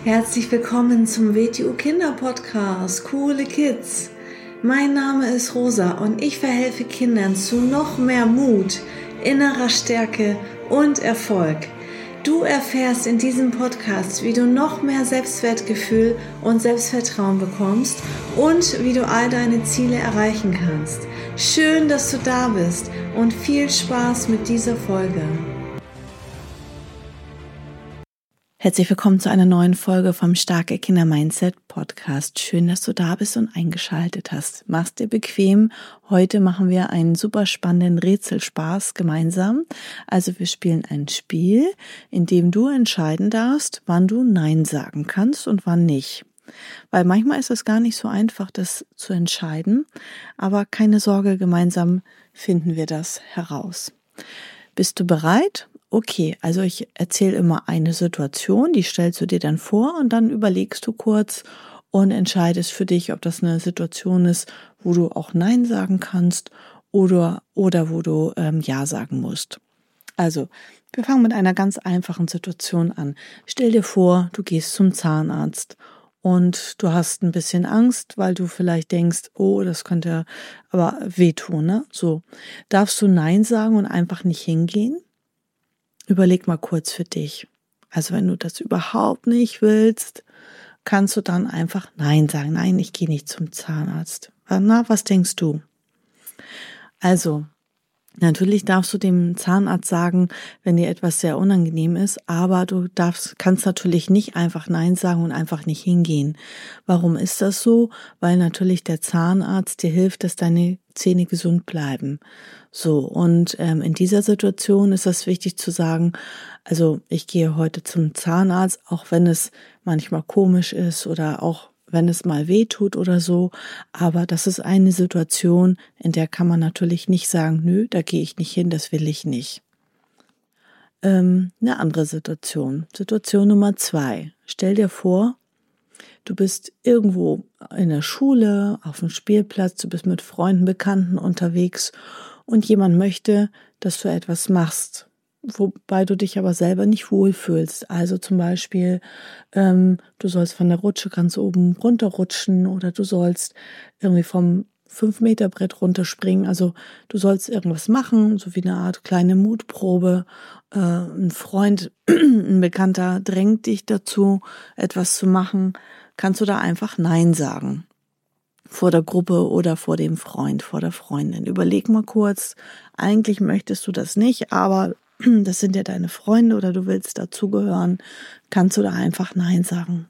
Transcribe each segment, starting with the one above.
Herzlich willkommen zum WTU Kinder Podcast, Coole Kids. Mein Name ist Rosa und ich verhelfe Kindern zu noch mehr Mut, innerer Stärke und Erfolg. Du erfährst in diesem Podcast, wie du noch mehr Selbstwertgefühl und Selbstvertrauen bekommst und wie du all deine Ziele erreichen kannst. Schön, dass du da bist und viel Spaß mit dieser Folge. Herzlich willkommen zu einer neuen Folge vom Starke Kinder Mindset Podcast. Schön, dass du da bist und eingeschaltet hast. Mach's dir bequem. Heute machen wir einen super spannenden Rätselspaß gemeinsam. Also wir spielen ein Spiel, in dem du entscheiden darfst, wann du Nein sagen kannst und wann nicht. Weil manchmal ist es gar nicht so einfach, das zu entscheiden. Aber keine Sorge, gemeinsam finden wir das heraus. Bist du bereit? Okay, also ich erzähle immer eine Situation, die stellst du dir dann vor und dann überlegst du kurz und entscheidest für dich, ob das eine Situation ist, wo du auch Nein sagen kannst oder wo du Ja sagen musst. Also, wir fangen mit einer ganz einfachen Situation an. Stell dir vor, du gehst zum Zahnarzt und du hast ein bisschen Angst, weil du vielleicht denkst, oh, das könnte aber wehtun, ne? So, darfst du Nein sagen und einfach nicht hingehen? Überleg mal kurz für dich. Also wenn du das überhaupt nicht willst, kannst du dann einfach Nein sagen. Nein, ich gehe nicht zum Zahnarzt. Na, was denkst du? Also, natürlich darfst du dem Zahnarzt sagen, wenn dir etwas sehr unangenehm ist, aber du kannst natürlich nicht einfach Nein sagen und einfach nicht hingehen. Warum ist das so? Weil natürlich der Zahnarzt dir hilft, dass deine Zähne gesund bleiben. So, und in dieser Situation ist es wichtig zu sagen, also ich gehe heute zum Zahnarzt, auch wenn es manchmal komisch ist oder auch wenn es mal weh tut oder so, aber das ist eine Situation, in der kann man natürlich nicht sagen, nö, da gehe ich nicht hin, das will ich nicht. Eine andere Situation. Situation Nummer 2. Stell dir vor, du bist irgendwo in der Schule, auf dem Spielplatz, du bist mit Freunden, Bekannten unterwegs und jemand möchte, dass du etwas machst, wobei du dich aber selber nicht wohlfühlst. Also zum Beispiel, du sollst von der Rutsche ganz oben runterrutschen oder du sollst irgendwie vom 5-Meter-Brett runterspringen. Also du sollst irgendwas machen, so wie eine Art kleine Mutprobe. Ein Freund, ein Bekannter drängt dich dazu, etwas zu machen. Kannst du da einfach Nein sagen? Vor der Gruppe oder vor dem Freund, vor der Freundin. Überleg mal kurz, eigentlich möchtest du das nicht, aber das sind ja deine Freunde oder du willst dazugehören, kannst du da einfach Nein sagen.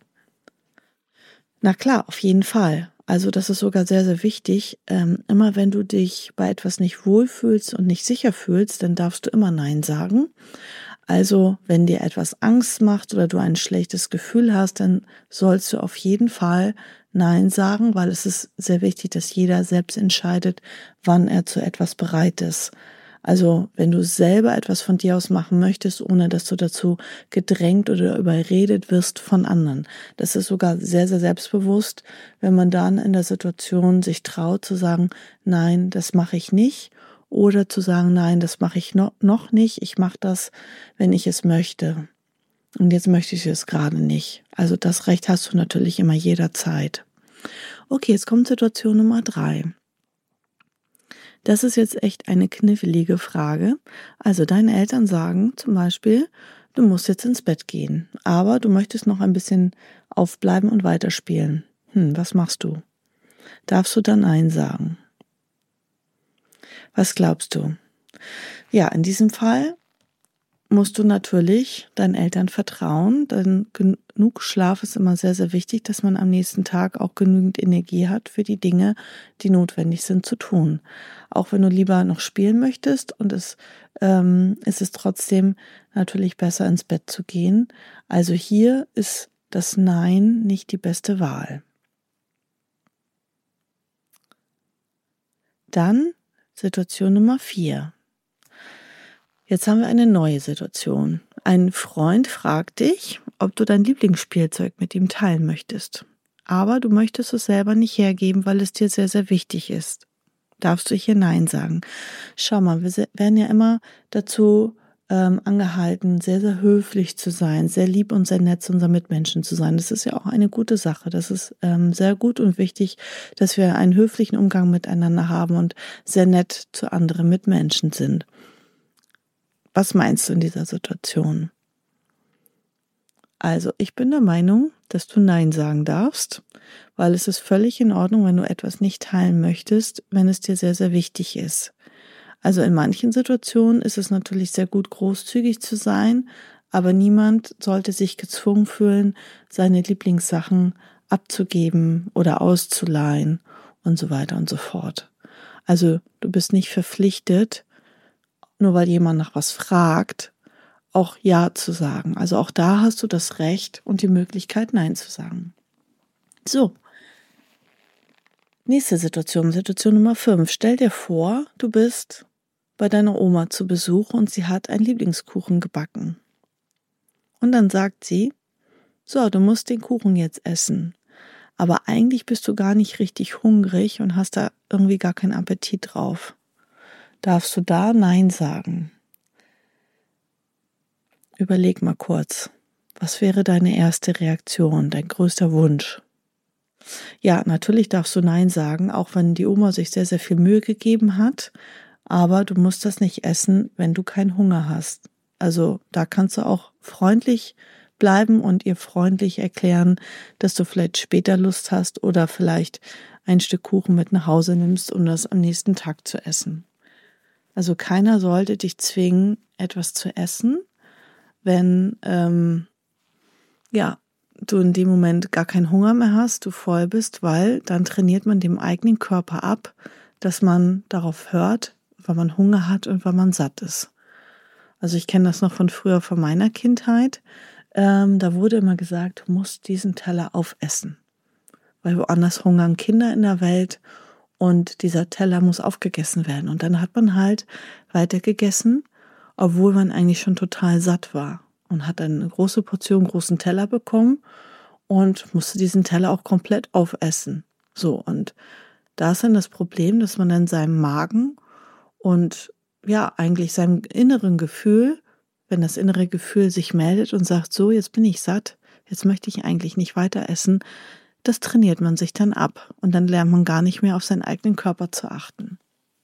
Na klar, auf jeden Fall. Also das ist sogar sehr, sehr wichtig. Immer wenn du dich bei etwas nicht wohlfühlst und nicht sicher fühlst, dann darfst du immer Nein sagen. Also wenn dir etwas Angst macht oder du ein schlechtes Gefühl hast, dann sollst du auf jeden Fall Nein sagen, weil es ist sehr wichtig, dass jeder selbst entscheidet, wann er zu etwas bereit ist. Also wenn du selber etwas von dir aus machen möchtest, ohne dass du dazu gedrängt oder überredet wirst von anderen. Das ist sogar sehr, sehr selbstbewusst, wenn man dann in der Situation sich traut zu sagen, nein, das mache ich nicht. Oder zu sagen, nein, das mache ich noch nicht. Ich mache das, wenn ich es möchte. Und jetzt möchte ich es gerade nicht. Also das Recht hast du natürlich immer jederzeit. Okay, jetzt kommt Situation Nummer 3. Das ist jetzt echt eine knifflige Frage. Also deine Eltern sagen zum Beispiel, du musst jetzt ins Bett gehen, aber du möchtest noch ein bisschen aufbleiben und weiterspielen. Was machst du? Darfst du dann Nein sagen? Was glaubst du? Ja, in diesem Fall musst du natürlich deinen Eltern vertrauen, denn genug Schlaf ist immer sehr, sehr wichtig, dass man am nächsten Tag auch genügend Energie hat für die Dinge, die notwendig sind zu tun. Auch wenn du lieber noch spielen möchtest und ist es trotzdem natürlich besser ins Bett zu gehen. Also hier ist das Nein nicht die beste Wahl. Dann Situation Nummer 4. Jetzt haben wir eine neue Situation. Ein Freund fragt dich, ob du dein Lieblingsspielzeug mit ihm teilen möchtest. Aber du möchtest es selber nicht hergeben, weil es dir sehr, sehr wichtig ist. Darfst du hier Nein sagen? Schau mal, wir werden ja immer dazu angehalten, sehr, sehr höflich zu sein, sehr lieb und sehr nett zu unseren Mitmenschen zu sein. Das ist ja auch eine gute Sache. Das ist sehr gut und wichtig, dass wir einen höflichen Umgang miteinander haben und sehr nett zu anderen Mitmenschen sind. Was meinst du in dieser Situation? Also, ich bin der Meinung, dass du Nein sagen darfst, weil es ist völlig in Ordnung, wenn du etwas nicht teilen möchtest, wenn es dir sehr, sehr wichtig ist. Also in manchen Situationen ist es natürlich sehr gut, großzügig zu sein, aber niemand sollte sich gezwungen fühlen, seine Lieblingssachen abzugeben oder auszuleihen und so weiter und so fort. Also du bist nicht verpflichtet, nur weil jemand nach was fragt, auch Ja zu sagen. Also auch da hast du das Recht und die Möglichkeit, Nein zu sagen. So, nächste Situation, Situation Nummer 5. Stell dir vor, du bist bei deiner Oma zu Besuch und sie hat einen Lieblingskuchen gebacken. Und dann sagt sie, so, du musst den Kuchen jetzt essen. Aber eigentlich bist du gar nicht richtig hungrig und hast da irgendwie gar keinen Appetit drauf. Darfst du da Nein sagen? Überleg mal kurz, was wäre deine erste Reaktion, dein größter Wunsch? Ja, natürlich darfst du Nein sagen, auch wenn die Oma sich sehr, sehr viel Mühe gegeben hat, aber du musst das nicht essen, wenn du keinen Hunger hast. Also da kannst du auch freundlich bleiben und ihr freundlich erklären, dass du vielleicht später Lust hast oder vielleicht ein Stück Kuchen mit nach Hause nimmst, um das am nächsten Tag zu essen. Also keiner sollte dich zwingen, etwas zu essen, wenn du in dem Moment gar keinen Hunger mehr hast, du voll bist, weil dann trainiert man dem eigenen Körper ab, dass man darauf hört, weil man Hunger hat und weil man satt ist. Also ich kenne das noch von früher, von meiner Kindheit. Da wurde immer gesagt, du musst diesen Teller aufessen, weil woanders hungern Kinder in der Welt und dieser Teller muss aufgegessen werden. Und dann hat man halt weiter gegessen, obwohl man eigentlich schon total satt war und hat dann eine große Portion, großen Teller bekommen und musste diesen Teller auch komplett aufessen. So, und da ist dann das Problem, dass man dann seinem Magen und ja, eigentlich seinem inneren Gefühl, wenn das innere Gefühl sich meldet und sagt, so, jetzt bin ich satt, jetzt möchte ich eigentlich nicht weiter essen, das trainiert man sich dann ab und dann lernt man gar nicht mehr auf seinen eigenen Körper zu achten.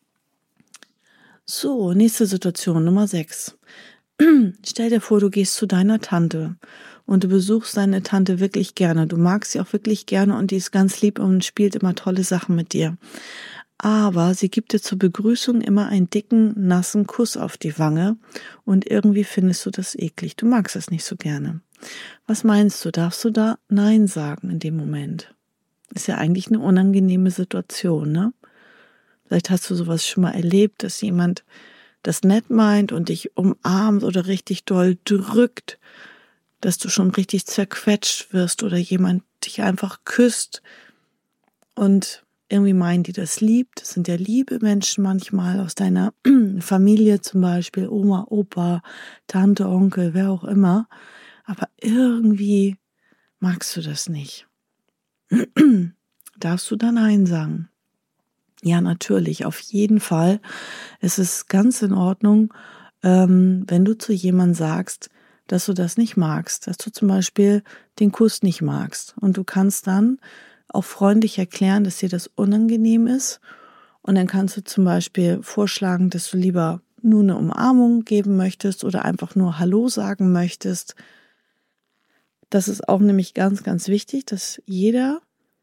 So, nächste Situation, Nummer 6. Stell dir vor, du gehst zu deiner Tante und du besuchst deine Tante wirklich gerne. Du magst sie auch wirklich gerne und die ist ganz lieb und spielt immer tolle Sachen mit dir. Aber sie gibt dir zur Begrüßung immer einen dicken, nassen Kuss auf die Wange und irgendwie findest du das eklig. Du magst es nicht so gerne. Was meinst du? Darfst du da Nein sagen in dem Moment? Ist ja eigentlich eine unangenehme Situation, ne? Vielleicht hast du sowas schon mal erlebt, dass jemand das nett meint und dich umarmt oder richtig doll drückt, dass du schon richtig zerquetscht wirst oder jemand dich einfach küsst und irgendwie meinen die das lieb. Das sind ja liebe Menschen manchmal aus deiner Familie zum Beispiel, Oma, Opa, Tante, Onkel, wer auch immer. Aber irgendwie magst du das nicht. Darfst du da Nein sagen? Ja, natürlich, auf jeden Fall. Es ist ganz in Ordnung, wenn du zu jemandem sagst, dass du das nicht magst, dass du zum Beispiel den Kuss nicht magst. Und du kannst dann auch freundlich erklären, dass dir das unangenehm ist. Und dann kannst du zum Beispiel vorschlagen, dass du lieber nur eine Umarmung geben möchtest oder einfach nur Hallo sagen möchtest. Das ist auch nämlich ganz, ganz wichtig, dass jeder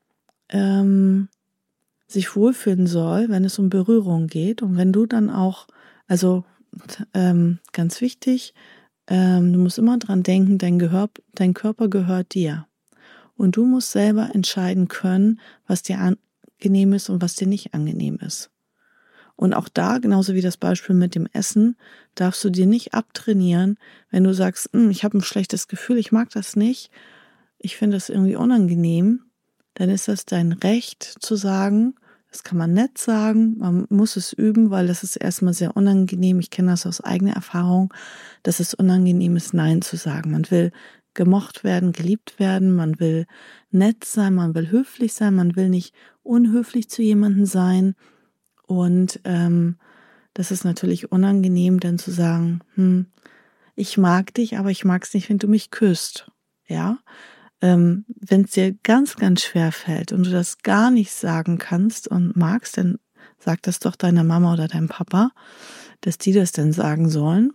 sich wohlfühlen soll, wenn es um Berührung geht. Und wenn du dann auch, also ganz wichtig, du musst immer dran denken, dein Körper gehört dir. Und du musst selber entscheiden können, was dir angenehm ist und was dir nicht angenehm ist. Und auch da, genauso wie das Beispiel mit dem Essen, darfst du dir nicht abtrainieren, wenn du sagst, ich habe ein schlechtes Gefühl, ich mag das nicht, ich finde das irgendwie unangenehm, dann ist das dein Recht zu sagen, das kann man nett sagen, man muss es üben, weil das ist erstmal sehr unangenehm. Ich kenne das aus eigener Erfahrung, dass es unangenehm ist, Nein zu sagen. Man will gemocht werden, geliebt werden, man will nett sein, man will höflich sein, man will nicht unhöflich zu jemandem sein. Und das ist natürlich unangenehm, dann zu sagen, ich mag dich, aber ich mag es nicht, wenn du mich küsst. Ja, wenn es dir ganz, ganz schwer fällt und du das gar nicht sagen kannst und magst, dann sag das doch deiner Mama oder deinem Papa, dass die das denn sagen sollen.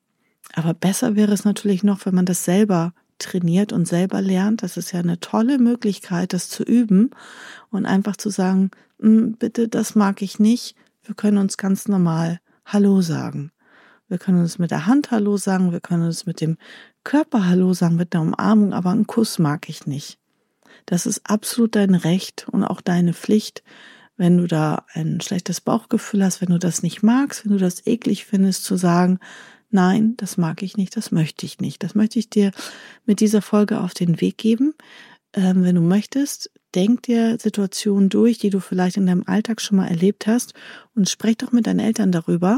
Aber besser wäre es natürlich noch, wenn man das selber trainiert und selber lernt. Das ist ja eine tolle Möglichkeit, das zu üben und einfach zu sagen, bitte, das mag ich nicht. Wir können uns ganz normal Hallo sagen. Wir können uns mit der Hand Hallo sagen, wir können uns mit dem Körper Hallo sagen, mit der Umarmung, aber einen Kuss mag ich nicht. Das ist absolut dein Recht und auch deine Pflicht, wenn du da ein schlechtes Bauchgefühl hast, wenn du das nicht magst, wenn du das eklig findest, zu sagen, nein, das mag ich nicht, das möchte ich nicht. Das möchte ich dir mit dieser Folge auf den Weg geben. Wenn du möchtest, denk dir Situationen durch, die du vielleicht in deinem Alltag schon mal erlebt hast und sprech doch mit deinen Eltern darüber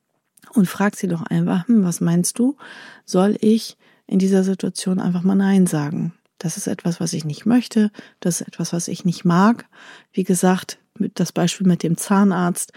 und frag sie doch einfach, was meinst du, soll ich in dieser Situation einfach mal Nein sagen? Das ist etwas, was ich nicht möchte, das ist etwas, was ich nicht mag. Wie gesagt, das Beispiel mit dem Zahnarzt,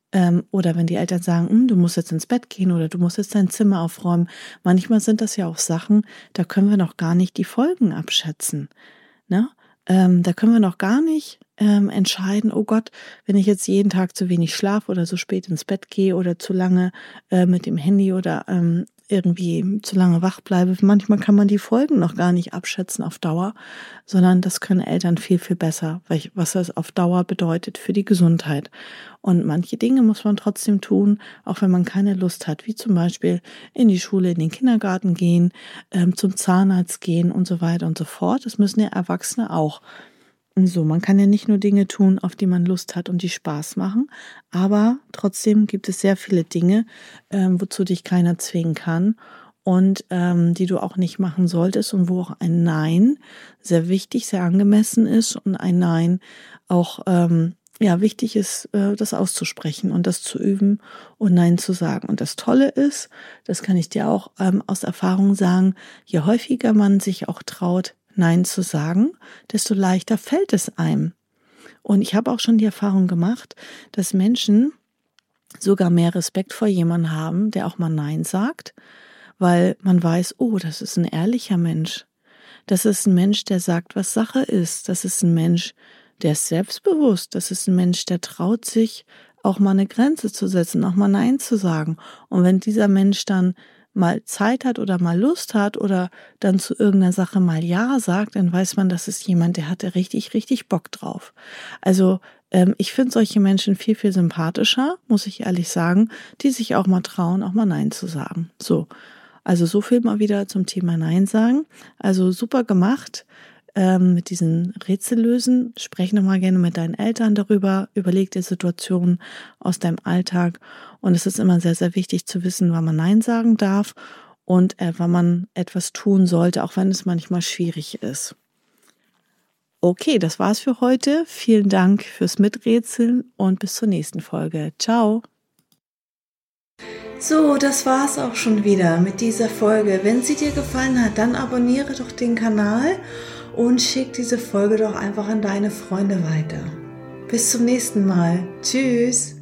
oder wenn die Eltern sagen, du musst jetzt ins Bett gehen oder du musst jetzt dein Zimmer aufräumen. Manchmal sind das ja auch Sachen, da können wir noch gar nicht die Folgen abschätzen. Ne? Da können wir noch gar nicht entscheiden, oh Gott, wenn ich jetzt jeden Tag zu wenig schlafe oder so spät ins Bett gehe oder zu lange mit dem Handy oder irgendwie zu lange wach bleibe. Manchmal kann man die Folgen noch gar nicht abschätzen auf Dauer, sondern das können Eltern viel, viel besser, was das auf Dauer bedeutet für die Gesundheit. Und manche Dinge muss man trotzdem tun, auch wenn man keine Lust hat, wie zum Beispiel in die Schule, in den Kindergarten gehen, zum Zahnarzt gehen und so weiter und so fort. Das müssen ja Erwachsene auch. So, man kann ja nicht nur Dinge tun, auf die man Lust hat und die Spaß machen, aber trotzdem gibt es sehr viele Dinge, wozu dich keiner zwingen kann und die du auch nicht machen solltest und wo auch ein Nein sehr wichtig, sehr angemessen ist und ein Nein auch wichtig ist, das auszusprechen und das zu üben und Nein zu sagen. Und das Tolle ist, das kann ich dir auch aus Erfahrung sagen, je häufiger man sich auch traut, Nein zu sagen, desto leichter fällt es einem. Und ich habe auch schon die Erfahrung gemacht, dass Menschen sogar mehr Respekt vor jemandem haben, der auch mal Nein sagt, weil man weiß, oh, das ist ein ehrlicher Mensch. Das ist ein Mensch, der sagt, was Sache ist. Das ist ein Mensch, der ist selbstbewusst. Das ist ein Mensch, der traut sich, auch mal eine Grenze zu setzen, auch mal Nein zu sagen. Und wenn dieser Mensch dann mal Zeit hat oder mal Lust hat oder dann zu irgendeiner Sache mal Ja sagt, dann weiß man, das ist jemand, der hatte richtig, richtig Bock drauf. Also ich finde solche Menschen viel, viel sympathischer, muss ich ehrlich sagen, die sich auch mal trauen, auch mal Nein zu sagen. So, also so viel mal wieder zum Thema Nein sagen. Also super gemacht. Mit diesen Rätsellösen. Sprech nochmal gerne mit deinen Eltern darüber, überleg dir Situationen aus deinem Alltag und es ist immer sehr, sehr wichtig zu wissen, wann man Nein sagen darf und wann man etwas tun sollte, auch wenn es manchmal schwierig ist. Okay, das war's für heute. Vielen Dank fürs Miträtseln und bis zur nächsten Folge. Ciao! So, das war's auch schon wieder mit dieser Folge. Wenn sie dir gefallen hat, dann abonniere doch den Kanal und schick diese Folge doch einfach an deine Freunde weiter. Bis zum nächsten Mal. Tschüss!